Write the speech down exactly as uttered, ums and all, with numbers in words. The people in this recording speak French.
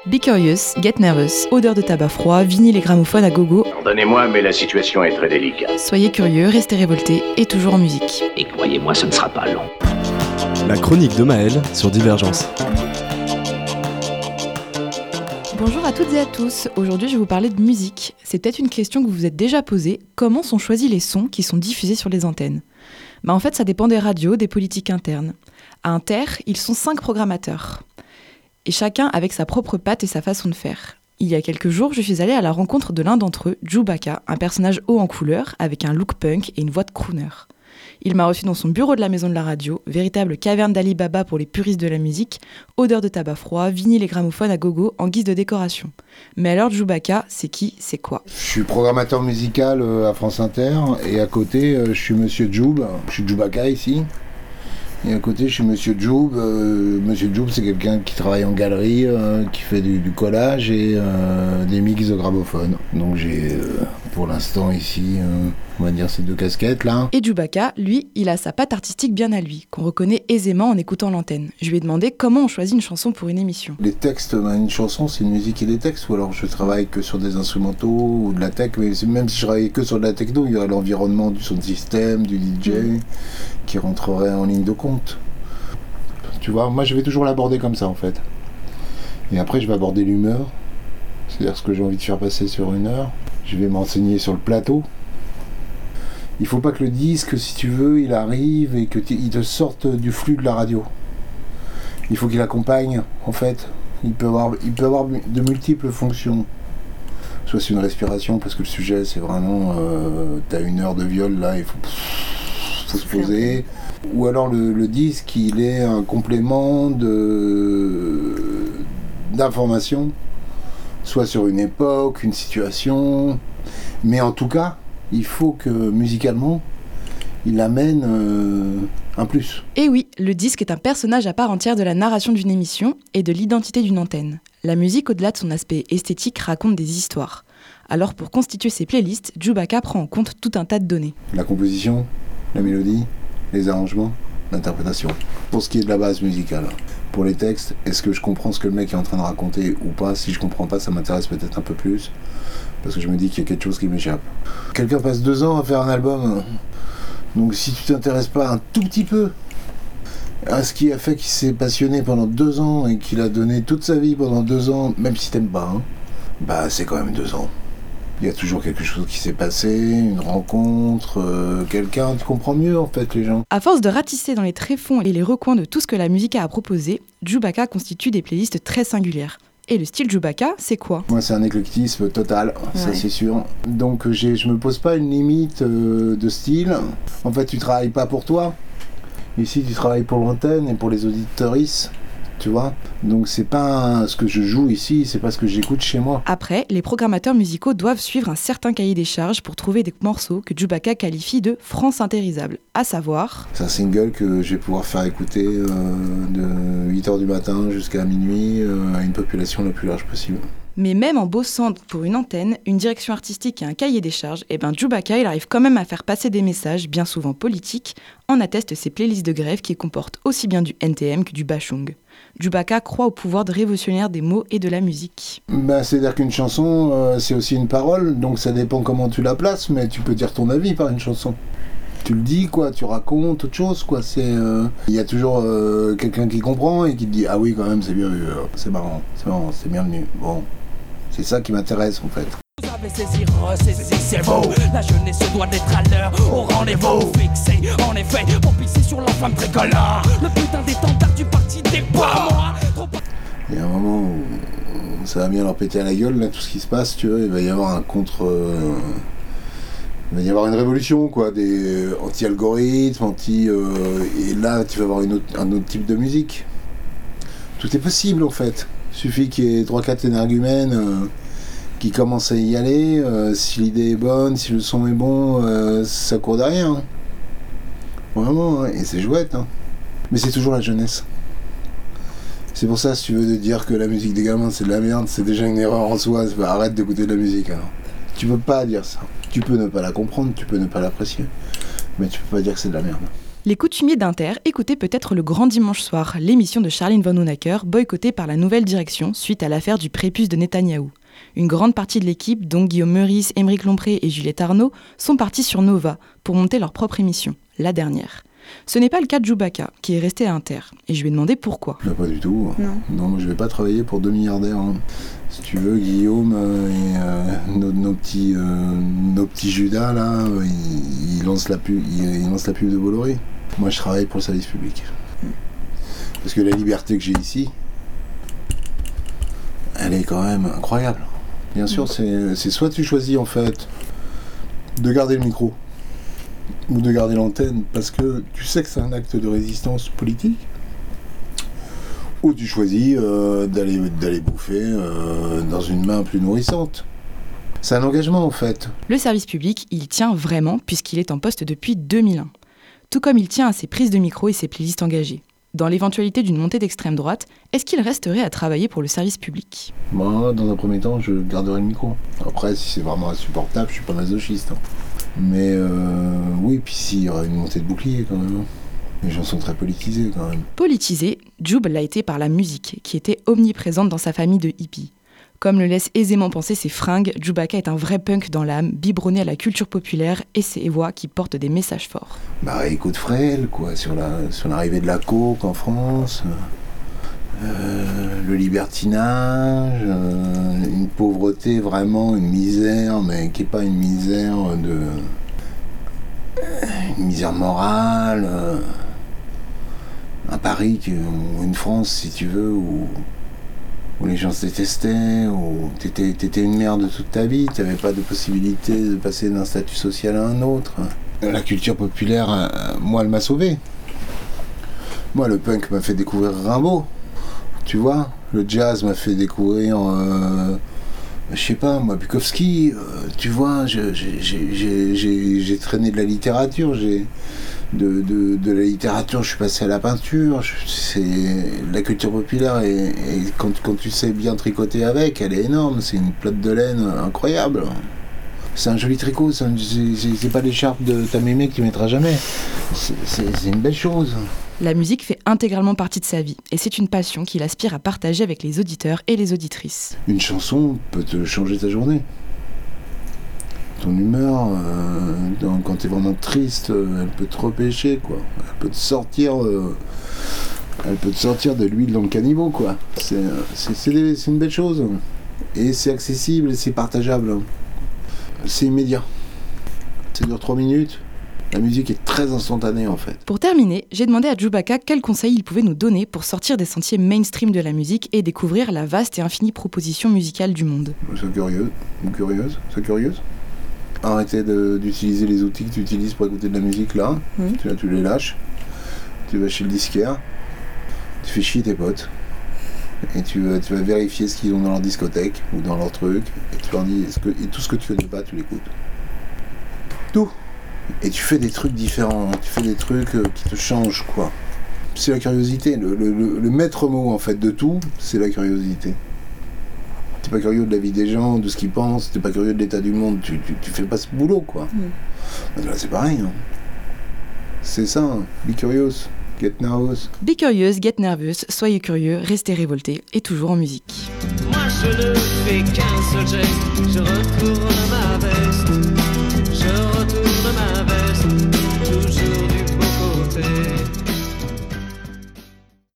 Be Curious, Get Nervous, odeur de tabac froid, vinyle et gramophone à gogo. Pardonnez-moi, mais la situation est très délicate. Soyez curieux, restez révoltés et toujours en musique. Et croyez-moi, ce ne sera pas long. La chronique de Maël sur Divergence. Bonjour à toutes et à tous, aujourd'hui je vais vous parler de musique. C'est peut-être une question que vous vous êtes déjà posée, comment sont choisis les sons qui sont diffusés sur les antennes ? Bah en fait ça dépend des radios, des politiques internes. À Inter, ils sont cinq programmateurs. Et chacun avec sa propre patte et sa façon de faire. Il y a quelques jours, je suis allée à la rencontre de l'un d'entre eux, Chewbacca, un personnage haut en couleur, avec un look punk et une voix de crooner. Il m'a reçu dans son bureau de la maison de la radio, véritable caverne d'Ali Baba pour les puristes de la musique, odeur de tabac froid, vinyle et gramophone à gogo en guise de décoration. Mais alors Chewbacca, c'est qui, c'est quoi ? Je suis programmateur musical à France Inter, et à côté, je suis Monsieur Joub, je suis Chewbacca ici. Et à côté, je suis Monsieur Joub. Euh, Monsieur Joub, c'est quelqu'un qui travaille en galerie, euh, qui fait du, du collage et euh, des mix de gramophone. Donc j'ai, euh, pour l'instant ici, euh, on va dire ces deux casquettes là. Et Chewbacca, lui, il a sa patte artistique bien à lui, qu'on reconnaît aisément en écoutant l'antenne. Je lui ai demandé comment on choisit une chanson pour une émission. Les textes, ben, une chanson, c'est une musique et des textes, ou alors je travaille que sur des instrumentaux ou de la tech, mais même si je travaillais que sur de la techno, il y a l'environnement du sound system, du D J, mmh. qui rentrerait en ligne de compte. Tu vois, moi je vais toujours l'aborder comme ça en fait. Et après je vais aborder l'humeur, c'est-à-dire ce que j'ai envie de faire passer sur une heure. Je vais m'enseigner sur le plateau. Il faut pas que le disque, si tu veux, il arrive et qu'il te sorte du flux de la radio. Il faut qu'il accompagne en fait. Il peut avoir, il peut avoir de multiples fonctions. Soit c'est une respiration parce que le sujet c'est vraiment, euh, t'as une heure de viol là, il faut, faut se poser. Ou alors le, le disque, il est un complément de, d'information, soit sur une époque, une situation, mais en tout cas, il faut que musicalement, il amène euh, un plus. Et oui, le disque est un personnage à part entière de la narration d'une émission et de l'identité d'une antenne. La musique, au-delà de son aspect esthétique, raconte des histoires. Alors pour constituer ses playlists, Chewbacca prend en compte tout un tas de données. La composition, la mélodie, les arrangements, l'interprétation. Pour ce qui est de la base musicale. Pour les textes, est-ce que je comprends ce que le mec est en train de raconter ou pas ? Si je comprends pas, ça m'intéresse peut-être un peu plus, parce que je me dis qu'il y a quelque chose qui m'échappe. Quelqu'un passe deux ans à faire un album, donc si tu t'intéresses pas un tout petit peu à ce qui a fait qu'il s'est passionné pendant deux ans et qu'il a donné toute sa vie pendant deux ans, même si t'aimes pas, hein, bah c'est quand même deux ans. Il y a toujours quelque chose qui s'est passé, une rencontre, euh, quelqu'un, tu comprends mieux en fait les gens. À force de ratisser dans les tréfonds et les recoins de tout ce que la musique a à proposer, Chewbacca constitue des playlists très singulières. Et le style Chewbacca, c'est quoi ? Moi c'est un éclectisme total, ouais. Ça c'est sûr. Donc j'ai, je me pose pas une limite euh, de style. En fait tu travailles pas pour toi. Ici tu travailles pour l'antenne et pour les auditeuristes. Tu vois, donc c'est pas ce que je joue ici, c'est pas ce que j'écoute chez moi. Après, les programmateurs musicaux doivent suivre un certain cahier des charges pour trouver des morceaux que Chewbacca qualifie de France-intérisables, à savoir... C'est un single que je vais pouvoir faire écouter euh, de huit heures du matin jusqu'à minuit euh, à une population la plus large possible. Mais même en bossant pour une antenne, une direction artistique et un cahier des charges, eh ben Chewbacca il arrive quand même à faire passer des messages, bien souvent politiques, en attestent ses playlists de grève qui comportent aussi bien du N T M que du bashung. Chewbacca croit au pouvoir de révolutionnaire des mots et de la musique. Bah, c'est-à-dire qu'une chanson, euh, c'est aussi une parole, donc ça dépend comment tu la places, mais tu peux dire ton avis par une chanson. Tu le dis, quoi, tu racontes autre chose, quoi. C'est, euh... il y a toujours euh, quelqu'un qui comprend et qui te dit « Ah oui, quand même, c'est bien vu, c'est marrant, c'est marrant, c'est bienvenu. » Bon, c'est ça qui m'intéresse, en fait. Vous avez saisi, ressaisi, c'est beau. La jeunesse doit être à l'heure, au rendez-vous fixé. En effet, pour pisser sur l'enfant tricolore. Le putain d'étendard du parti des pas. Il y a un moment où ça va bien leur péter à la gueule, là, tout ce qui se passe, tu vois. Il va y avoir un contre... Euh... Il va y avoir une révolution, quoi, des anti-algorithmes, anti... Euh... Et là, tu vas avoir une autre, un autre type de musique. Tout est possible, en fait. Il suffit qu'il y ait trois quatre énergumènes... Euh... qui commence à y aller, euh, si l'idée est bonne, si le son est bon, euh, ça court derrière. Hein. Vraiment, hein. Et c'est chouette. Hein. Mais c'est toujours la jeunesse. C'est pour ça, si tu veux de dire que la musique des gamins c'est de la merde, c'est déjà une erreur en soi. Bah, arrête d'écouter de la musique alors. Tu peux pas dire ça. Tu peux ne pas la comprendre, tu peux ne pas l'apprécier, mais tu peux pas dire que c'est de la merde. Les coutumiers d'Inter écoutaient peut-être le Grand Dimanche Soir, l'émission de Charline Vanhoenacker, boycottée par la nouvelle direction suite à l'affaire du prépuce de Netanyahou. Une grande partie de l'équipe, dont Guillaume Meurice, Émeric Lompré et Juliette Arnaud, sont partis sur Nova pour monter leur propre émission, la dernière. Ce n'est pas le cas de Chewbacca, qui est resté à Inter, et je lui ai demandé pourquoi. Bah, pas du tout. Non. Non, moi je vais pas travailler pour deux milliardaires. Hein. Si tu veux, Guillaume euh, et euh, nos, nos, petits, euh, nos petits Judas, là, euh, ils, ils, lancent la pub, ils, ils lancent la pub de Bolloré. Moi je travaille pour le service public. Parce que la liberté que j'ai ici, elle est quand même incroyable. Bien sûr, c'est, c'est soit tu choisis en fait de garder le micro, ou de garder l'antenne parce que tu sais que c'est un acte de résistance politique, ou tu choisis euh, d'aller, d'aller bouffer euh, dans une main plus nourrissante. C'est un engagement en fait. Le service public, il tient vraiment puisqu'il est en poste depuis deux mille un. Tout comme il tient à ses prises de micro et ses playlists engagées. Dans l'éventualité d'une montée d'extrême droite, est-ce qu'il resterait à travailler pour le service public ? Moi, dans un premier temps, je garderai le micro. Après, si c'est vraiment insupportable, je suis pas masochiste. Hein. Mais euh, oui, puis s'il y aura une montée de bouclier quand même. Les gens sont très politisés quand même. Politisé, Joub l'a été par la musique, qui était omniprésente dans sa famille de hippies. Comme le laissent aisément penser ses fringues, Chewbacca est un vrai punk dans l'âme, biberonné à la culture populaire et ses voix qui portent des messages forts. Bah écoute Frêle, quoi, sur, la, sur l'arrivée de la coke en France, euh, le libertinage, euh, une pauvreté vraiment, une misère, mais qui n'est pas une misère de... une misère morale, euh, un Paris, ou une France si tu veux, où... où les gens se détestaient, où t'étais, t'étais une merde toute ta vie, t'avais pas de possibilité de passer d'un statut social à un autre. La culture populaire, euh, moi, elle m'a sauvé. Moi, le punk m'a fait découvrir Rimbaud, tu vois. Le jazz m'a fait découvrir, euh, je sais pas, moi, Bukowski, euh, tu vois. Je, j'ai, j'ai, j'ai, j'ai, j'ai traîné de la littérature, j'ai... De, de, de la littérature, je suis passé à la peinture. Je, c'est, la culture populaire, et, et quand, quand tu sais bien tricoter avec, elle est énorme. C'est une pelote de laine incroyable. C'est un joli tricot, c'est, un, c'est, c'est pas l'écharpe de ta mémé que tu mettras jamais. C'est, c'est, c'est une belle chose. La musique fait intégralement partie de sa vie, et c'est une passion qu'il aspire à partager avec les auditeurs et les auditrices. Une chanson peut te changer ta journée. Ton humeur, euh, dans, quand t'es vraiment triste, euh, elle peut te repêcher, quoi. Elle peut te sortir, euh, elle peut te sortir de l'huile dans le caniveau, quoi. C'est, c'est, c'est, des, c'est une belle chose. Et c'est accessible et c'est partageable. C'est immédiat. Ça dure trois minutes. La musique est très instantanée, en fait. Pour terminer, j'ai demandé à Chewbacca quels conseils il pouvait nous donner pour sortir des sentiers mainstream de la musique et découvrir la vaste et infinie proposition musicale du monde. Sois curieux, ou curieuse, sois curieuse. Arrêtez de, d'utiliser les outils que tu utilises pour écouter de la musique là. Mmh. Tu, là, tu les lâches. Tu vas chez le disquaire. Tu fais chier tes potes. Et tu, tu vas vérifier ce qu'ils ont dans leur discothèque ou dans leur truc. Et tu leur dis, est-ce que, et tout ce que tu connais pas, tu l'écoutes. Tout. Et tu fais des trucs différents. Tu fais des trucs qui te changent, quoi. C'est la curiosité. Le, le, le, le maître mot en fait de tout, c'est la curiosité. T'es pas curieux de la vie des gens, de ce qu'ils pensent, t'es pas curieux de l'état du monde, tu, tu, tu fais pas ce boulot, quoi. Mm. Là, c'est pareil. Hein. C'est ça, hein. Be curious, get nervous. Be curious, get nervous, soyez curieux, restez révoltés, et toujours en musique. Moi je ne fais qu'un seul geste, je retourne ma veste.